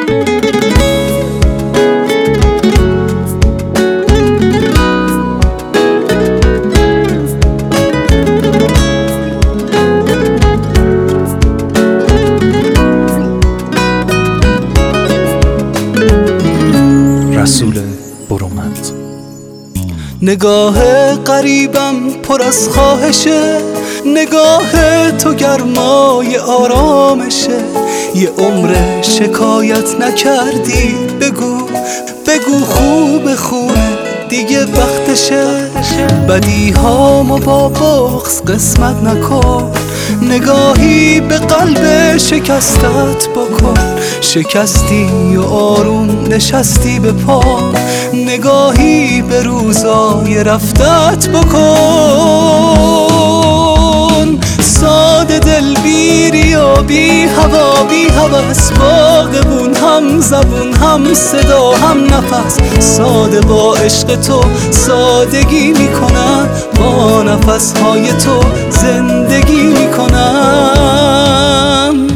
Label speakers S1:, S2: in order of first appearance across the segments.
S1: رسول برومند.
S2: نگاه غریبم پر از خواهشه، نگاه تو گرمای آرامشه. یه عمر شکایت نکردی، بگو خوب خونه دیگه وقتشه. بدیهامو با بغض قسمت نکن، نگاهی به قلب شکستت بکن. شکستی و آروم نشستی به پا، نگاهی به روزای رفتت بکن. ساده دلگیری و بی هوا بی هوس، باغبون هم زبون هم صدا هم نفس. ساده با عشق تو سادگی میکنم، با نفسهای تو زندگی میکنم.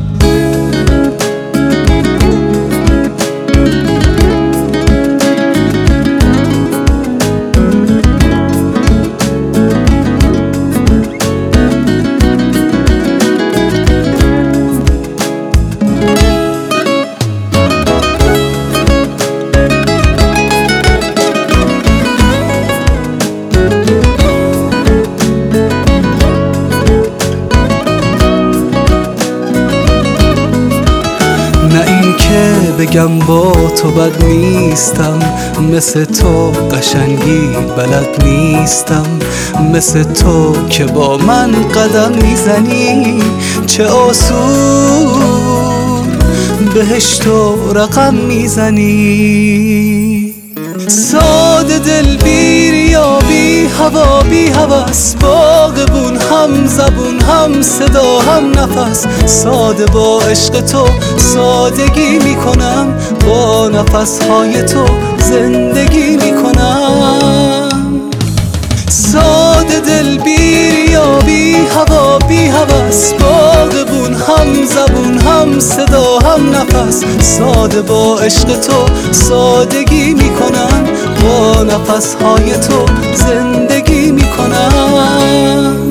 S2: نه این که بگم با تو بد نیستم، مثل تو قشنگی بلد نیستم. مثل تو که با من قدم میزنی، چه آسون بهشت و رقم میزنی. ساده دلگیر یا بی هوا بی هوس، باغبون هم زبون هم صدا هم نفس. ساده با عشق تو سادگی میکنم، با نفسهای تو زندگی میکنم. ساده دلگیر یا بی هوا بی هوس، باغبون هم زبون هم صدا هم نفس. ساده با عشق تو سادگی میکنم، با نفسهای تو زندگی میکنم.